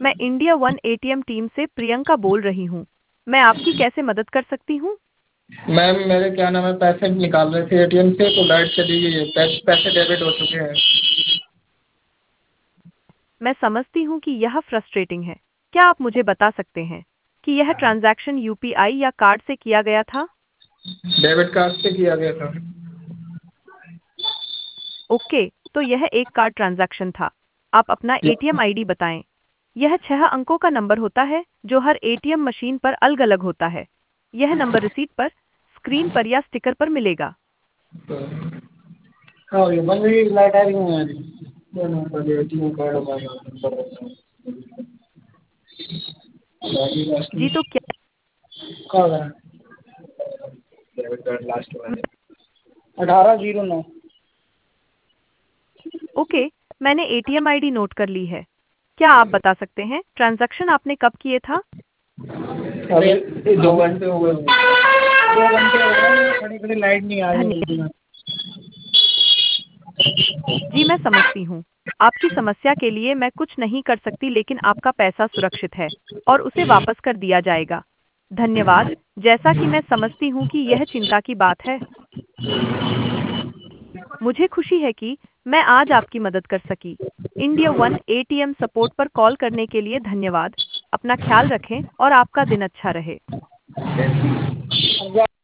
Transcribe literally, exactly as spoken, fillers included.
मैं India one ATM team से प्रियंका बोल रही हूँ। मैं आपकी कैसे मदद कर सकती हूँ? मैम मेरे क्या नाम है पैसे निकाल रहे थे एटीएम से तो लाइट चली गई है। पैसे पैसे डेबिट हो चुके हैं। मैं समझती हूँ कि यह फ्रस्ट्रेटिंग है। क्या आप मुझे बता सकते हैं कि यह ट्रांजैक्शन यूपीआई या कार्ड से किया गया था? डेबिट कार्ड से किया गया था। ओके, तो यह एक कार्ड ट्रांजैक्शन था। आप अपना एटीएम आईडी बताएं। यह छह अंकों का नंबर होता है जो हर एटीएम मशीन पर अलग-अलग होता है। यह नंबर रिसीट पर, स्क्रीन पर या स्टिकर पर मिलेगा। हाँ ये बंद हुई लाइट आ रही है यार। ये नंबर एटीएम कार्ड होगा। जी, तो क्या कहाँ गया? डेबिट कार्ड लास्ट वाले अठारह जीरो नौ। ओके, मैंने एटीएम आईडी नोट कर ली है। क्या आप बता सकते हैं ट्रांजैक्शन आपने कब किए था? अरे ये दो घंटे हो गए। दो घंटे हो गए खड़ी खड़ी लाइट नहीं आ रही धन्यवाद। है। जी, मैं समझती हूँ। आपकी समस्या के लिए मैं कुछ नहीं कर सकती, लेकिन आपका पैसा सुरक्षित है और उसे वापस कर दिया जाएगा। धन्यवाद। जैसा कि मैं समझती हूँ कि यह चिंता की बात है। मुझे खुशी है कि मैं आज आपकी मदद कर सकी। इंडिया वन एटीएम सपोर्ट पर कॉल करने के लिए धन्यवाद। अपना ख्याल रखें और आपका दिन अच्छा रहे।